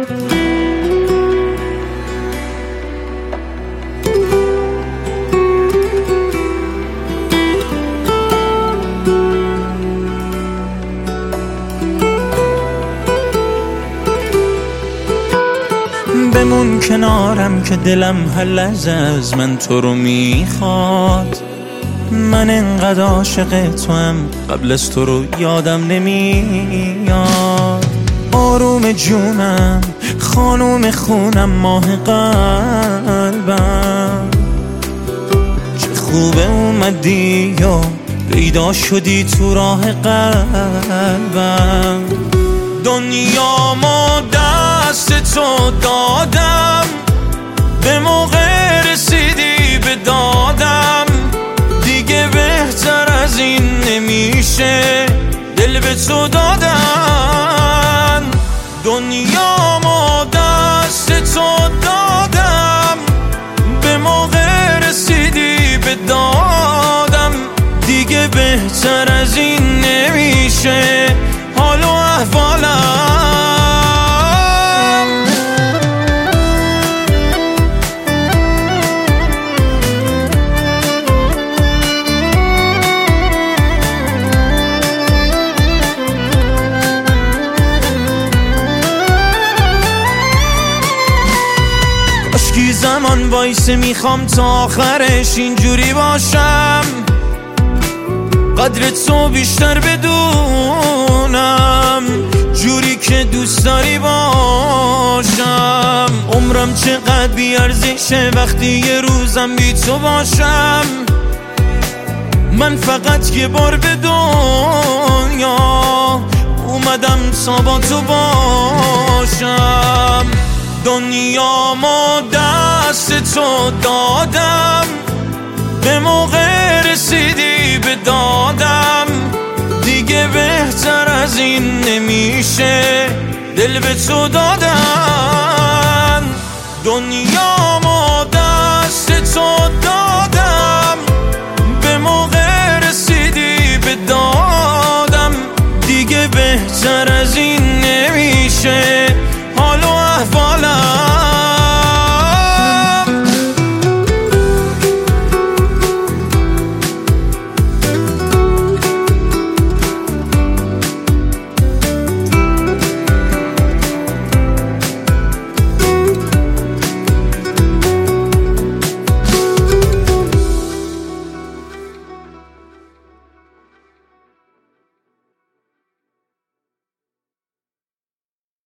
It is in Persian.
بمون کنارم که دلم هر لحظه از من تو رو میخواد. من انقدر عاشق تو هم قبل از تو رو یادم نمیاد. آروم جونم، خانوم خونم، ماه قلبم، چه خوبه اومدی و پیدا شدی تو راه قلبم. دنیا ما دست تو دادم، به موقع رسیدی به دادم، دیگه بهتر از این نمیشه دل به تو دادن. دنیا ما دست تو دادم، به موقع رسیدی به دادم، دیگه بهتر از این نمیشه حال و احوالم. کاشکی زمان وایسه، میخوام تا آخرش اینجوری باشم، قدر تو بیشتر بدونم، جوری که دوست داری باشم. عمرم چقدر بیارزشه وقتی یه روزم بی تو باشم. من فقط یه بار به دنیا اومدم تا با تو باشم. دنیا ما دست تو دادم، به موقع رسیدی به دادم، دیگه بهتر از این نمیشه دل به تو دادن. دنیا ما دست تو دادم، به موقع رسیدی به دادم، دیگه بهتر از این